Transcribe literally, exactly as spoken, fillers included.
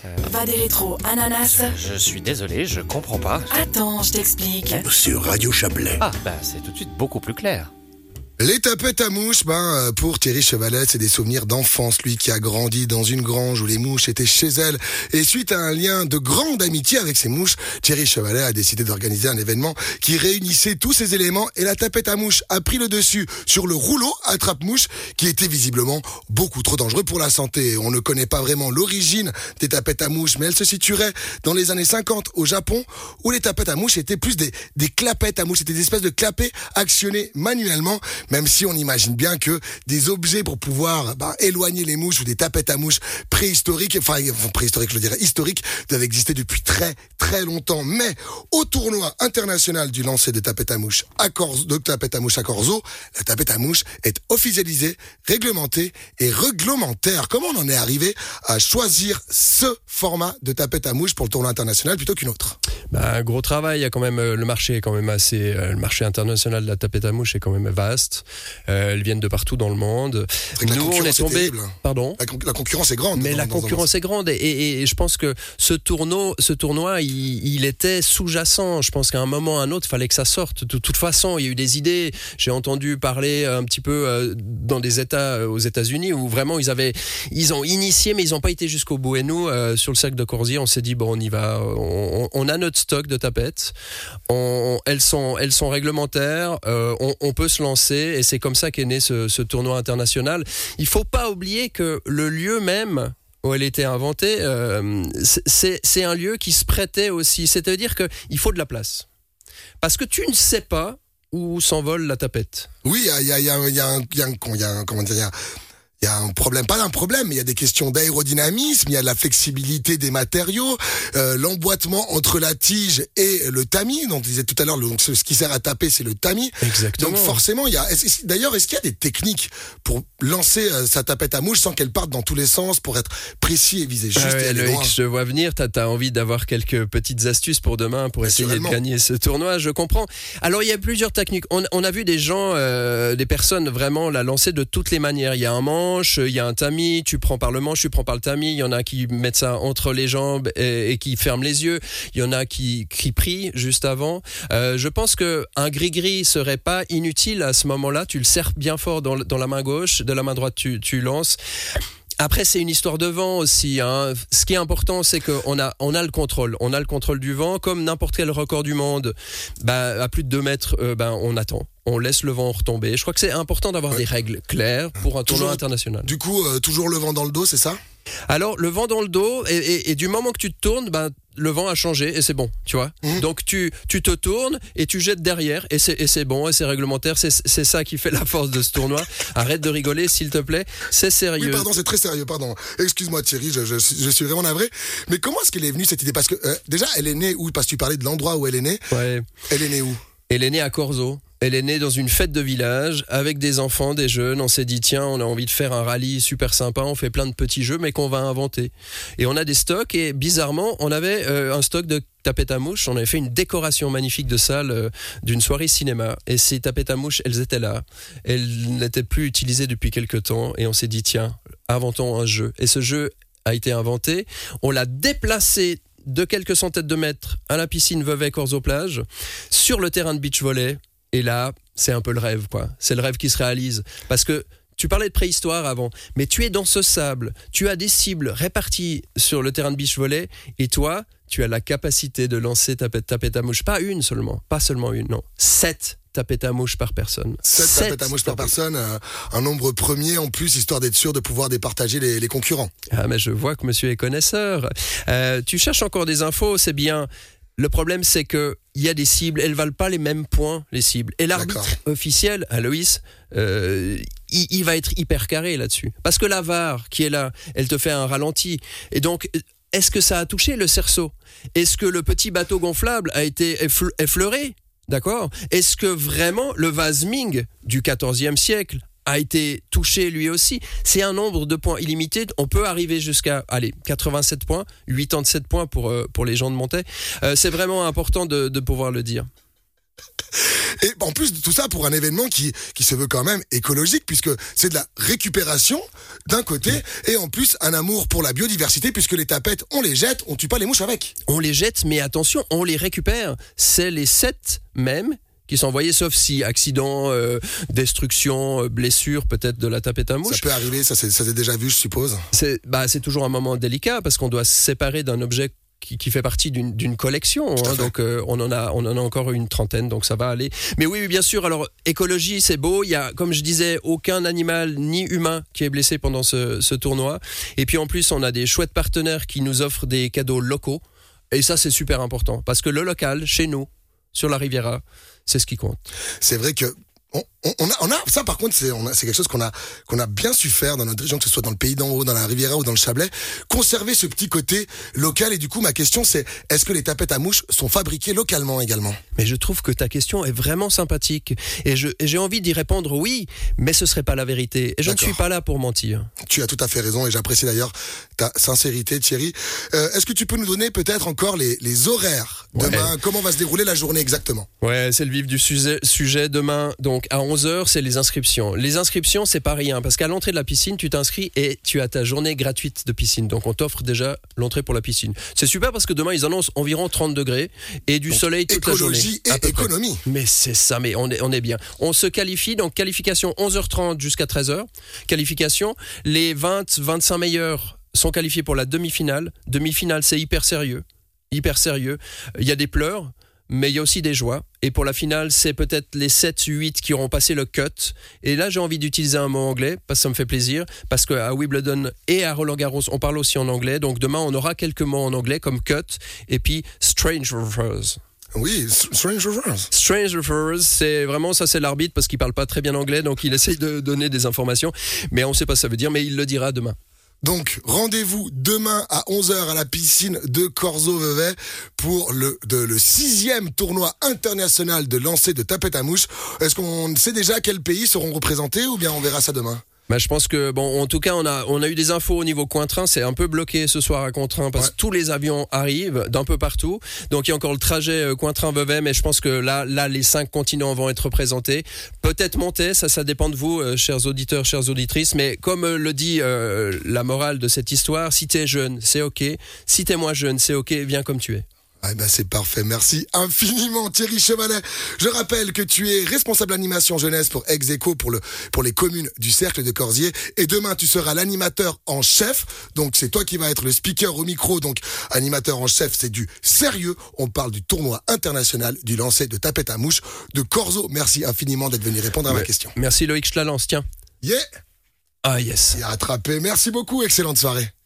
Euh... Va des rétros, ananas. Je, je suis désolé, je comprends pas. Attends, je t'explique. Sur Radio Chablais. Ah, bah c'est tout de suite beaucoup plus clair. Les tapettes à mouches, ben, pour Thierry Chevalet, c'est des souvenirs d'enfance. Lui qui a grandi dans une grange où les mouches étaient chez elle. Et suite à un lien de grande amitié avec ces mouches, Thierry Chevalet a décidé d'organiser un événement qui réunissait tous ces éléments. Et la tapette à mouches a pris le dessus sur le rouleau attrape-mouche qui était visiblement beaucoup trop dangereux pour la santé. On ne connaît pas vraiment l'origine des tapettes à mouches, mais elle se situerait dans les années cinquante au Japon, où les tapettes à mouches étaient plus des, des clapettes à mouches. C'était des espèces de clapets actionnés manuellement. Même si on imagine bien que des objets pour pouvoir bah, éloigner les mouches ou des tapettes à mouches préhistoriques, enfin préhistoriques je veux dire historiques, doivent exister depuis très très longtemps. Mais au tournoi international du lancer de tapettes à mouches à Corzo, de tapettes à mouches à Corzo, la tapette à mouches est officialisée, réglementée et réglementaire. Comment on en est arrivé à choisir ce format de tapette à mouches pour le tournoi international plutôt qu'une autre? Bah, un gros travail, il y a quand même le marché est quand même assez euh, le marché international de la tapette à mouche est quand même vaste. Euh, elles viennent de partout dans le monde. Nous on est tombé pardon. La, con- la concurrence est grande. Mais dans, la dans concurrence est grande et, et, et je pense que ce tournoi ce tournoi il, il était sous-jacent. Je pense qu'à un moment ou à un autre, il fallait que ça sorte. De toute façon, il y a eu des idées, j'ai entendu parler un petit peu euh, dans des États aux États-Unis où vraiment ils avaient ils ont initié mais ils n'ont pas été jusqu'au bout et nous euh, sur le cercle de Corsier, on s'est dit bon, on y va, on, on a notre stock de tapettes, on, elles sont elles sont réglementaires, euh, on, on peut se lancer et c'est comme ça qu'est né ce, ce tournoi international. Il faut pas oublier que le lieu même où elle était inventée, euh, c'est, c'est un lieu qui se prêtait aussi, c'est-à-dire qu'il faut de la place parce que tu ne sais pas où s'envole la tapette. Oui, il y a, y a, y a, y a un, y a un, y a un, comment dire, y a, il y a un problème, pas un problème, mais il y a des questions d'aérodynamisme, il y a de la flexibilité des matériaux, euh, l'emboîtement entre la tige et le tamis. Donc, je disais tout à l'heure, le, ce qui sert à taper, c'est le tamis. Exactement. Donc, forcément, il y a. Est-ce, d'ailleurs, est-ce qu'il y a des techniques pour lancer euh, sa tapette à mouche sans qu'elle parte dans tous les sens, pour être précis et viser juste ah ouais, et aller Loïc, loin? je vois venir. T'as, t'as envie d'avoir quelques petites astuces pour demain pour essayer de gagner ce tournoi. Je comprends. Alors, il y a plusieurs techniques. On, on a vu des gens, euh, des personnes vraiment la lancer de toutes les manières. Il y a un manche, il y a un tamis. Tu prends par le manche, tu prends par le tamis. Il y en a qui mettent ça entre les jambes et, et qui ferment les yeux. Il y en a qui, qui prient juste avant. Euh, je pense que un gris-gris serait pas inutile à ce moment-là. Tu le serres bien fort dans, dans la main gauche, de la main droite tu, tu lances. Après, c'est une histoire de vent aussi, hein. Ce qui est important, c'est qu'on a, on a le contrôle. On a le contrôle du vent, comme n'importe quel record du monde. Bah, à plus de deux mètres, euh, ben, on attend. On laisse le vent retomber. Je crois que c'est important d'avoir ouais. des règles claires pour un tournoi toujours, international. Du coup, euh, toujours le vent dans le dos, c'est ça ? Alors, le vent dans le dos, et, et, et du moment que tu te tournes, ben, le vent a changé et c'est bon, tu vois. Mmh. Donc, tu, tu te tournes et tu jettes derrière et c'est, et c'est bon et c'est réglementaire. C'est, c'est ça qui fait la force de ce tournoi. Arrête de rigoler, s'il te plaît. C'est sérieux. Oui, pardon, c'est très sérieux, pardon. Excuse-moi, Thierry, je, je, je suis vraiment navré. Mais comment est-ce qu'elle est venue, cette idée ? Parce que, euh, déjà, elle est née où ? Parce que tu parlais de l'endroit où elle est née. Ouais. Elle est née où ? Elle est née à Corzo. Elle est née dans une fête de village avec des enfants, des jeunes. On s'est dit tiens, on a envie de faire un rallye super sympa. On fait plein de petits jeux, mais qu'on va inventer. Et on a des stocks. Et bizarrement, on avait euh, un stock de tapettes à mouches. On avait fait une décoration magnifique de salle euh, d'une soirée cinéma. Et ces tapettes à mouches, elles étaient là. Elles n'étaient plus utilisées depuis quelques temps. Et on s'est dit tiens, inventons un jeu. Et ce jeu a été inventé. On l'a déplacé de quelques centaines de mètres à la piscine Vevey Corzo Plage, sur le terrain de beach volley. Et là, c'est un peu le rêve, quoi. C'est le rêve qui se réalise. Parce que tu parlais de préhistoire avant, mais tu es dans ce sable, tu as des cibles réparties sur le terrain de beach volley, et toi, tu as la capacité de lancer ta tapette à mouche. Pas une seulement, pas seulement une, non. Sept tapettes à mouche par personne. Sept, Sept tapettes à mouche par personne, euh, un nombre premier en plus, histoire d'être sûr de pouvoir départager les, les concurrents. Ah, mais je vois que monsieur est connaisseur. Euh, tu cherches encore des infos, c'est bien. Le problème, c'est que il y a des cibles, elles valent pas les mêmes points, les cibles. Et l'arbitre D'accord. officiel, Aloïs, euh, il, il va être hyper carré là-dessus. Parce que la V A R qui est là, elle te fait un ralenti. Et donc, est-ce que ça a touché le cerceau ? Est-ce que le petit bateau gonflable a été effleuré ? D'accord ? Est-ce que vraiment le vase Ming du quatorzième siècle a été touché lui aussi? C'est un nombre de points illimité. On peut arriver jusqu'à allez, quatre-vingt-sept points, quatre-vingt-sept points pour, euh, pour les gens de Montaix. Euh, c'est vraiment important de, de pouvoir le dire. Et en plus de tout ça, pour un événement qui, qui se veut quand même écologique, puisque c'est de la récupération d'un côté, et en plus un amour pour la biodiversité, puisque les tapettes, on les jette, on tue pas les mouches avec. On les jette, mais attention, on les récupère. C'est les sept mêmes qui sont envoyés, sauf si accident, euh, destruction, euh, blessure peut-être de la tapette à mouche. Ça peut arriver, ça c'est, ça c'est déjà vu, je suppose. C'est, bah, c'est toujours un moment délicat parce qu'on doit se séparer d'un objet qui, qui fait partie d'une, d'une collection. Hein, donc euh, on en a, on en a encore une trentaine, donc ça va aller. Mais oui, oui, bien sûr. Alors écologie, c'est beau. Il y a, comme je disais, aucun animal ni humain qui est blessé pendant ce, ce tournoi. Et puis en plus, on a des chouettes partenaires qui nous offrent des cadeaux locaux. Et ça, c'est super important parce que le local, chez nous, sur la Riviera, c'est ce qui compte. C'est vrai que on, on, on, a, on a ça par contre c'est, on a, c'est quelque chose qu'on a qu'on a bien su faire dans notre région, que ce soit dans le pays d'en haut, dans la Riviera ou dans le Chablais, conserver ce petit côté local. Et du coup ma question c'est, est-ce que les tapettes à mouches sont fabriquées localement également? Mais je trouve que ta question est vraiment sympathique et, je, et j'ai envie d'y répondre oui, mais ce serait pas la vérité et je D'accord. ne suis pas là pour mentir. Tu as tout à fait raison et j'apprécie d'ailleurs ta sincérité, Thierry. Euh, est-ce que tu peux nous donner peut-être encore les, les horaires demain? Ouais. Comment va se dérouler la journée exactement? Ouais, c'est le vif du sujet, sujet demain. Donc à onze heures, c'est les inscriptions. Les inscriptions, c'est pas rien parce qu'à l'entrée de la piscine, tu t'inscris et tu as ta journée gratuite de piscine. Donc on t'offre déjà l'entrée pour la piscine. C'est super parce que demain, ils annoncent environ trente degrés et du donc, soleil toute la journée. Écologie et économie. Près. Mais c'est ça, mais on est, on est bien. On se qualifie, donc qualification onze heures trente jusqu'à treize heures. Qualification, les vingt vingt-cinq meilleurs sont qualifiés pour la demi-finale. Demi-finale, c'est hyper sérieux. Hyper sérieux. Il y a des pleurs, mais il y a aussi des joies. Et pour la finale, c'est peut-être les sept huit qui auront passé le cut. Et là, j'ai envie d'utiliser un mot anglais, parce que ça me fait plaisir, parce qu'à Wimbledon et à Roland-Garros, on parle aussi en anglais. Donc demain, on aura quelques mots en anglais, comme cut, et puis strangers. Oui, strangers. Strangers, c'est vraiment, ça c'est l'arbitre, parce qu'il parle pas très bien anglais, donc il essaye de donner des informations. Mais on sait pas ce que ça veut dire, mais il le dira demain. Donc, rendez-vous demain à onze heures à la piscine de Corzo-Vevey pour le, de, le sixième tournoi international de lancer de tapettes à mouches. Est-ce qu'on sait déjà quels pays seront représentés ou bien on verra ça demain? Bah, je pense que, bon, en tout cas, on a, on a eu des infos au niveau Cointrin. C'est un peu bloqué ce soir à Cointrin parce ouais. que tous les avions arrivent d'un peu partout. Donc, il y a encore le trajet Cointrin-Vevey, mais je pense que là, là, les cinq continents vont être représentés. Peut-être monter, ça, ça dépend de vous, euh, chers auditeurs, chères auditrices. Mais comme euh, le dit euh, la morale de cette histoire, si t'es jeune, c'est OK. Si t'es moins jeune, c'est OK. Viens comme tu es. Ah ben c'est parfait, merci infiniment Thierry Chevalet. Je rappelle que tu es responsable animation jeunesse pour Ex-Aequo pour, le, pour les communes du Cercle de Corzier. Et demain, tu seras l'animateur en chef. Donc c'est toi qui vas être le speaker au micro. Donc animateur en chef, c'est du sérieux. On parle du tournoi international du lancer de tapettes à mouches de Corzo. Merci infiniment d'être venu répondre à ouais. ma question. Merci Loïc, je te la lance, tiens. Yeah. Ah yes. Et attrapé. Merci beaucoup, excellente soirée.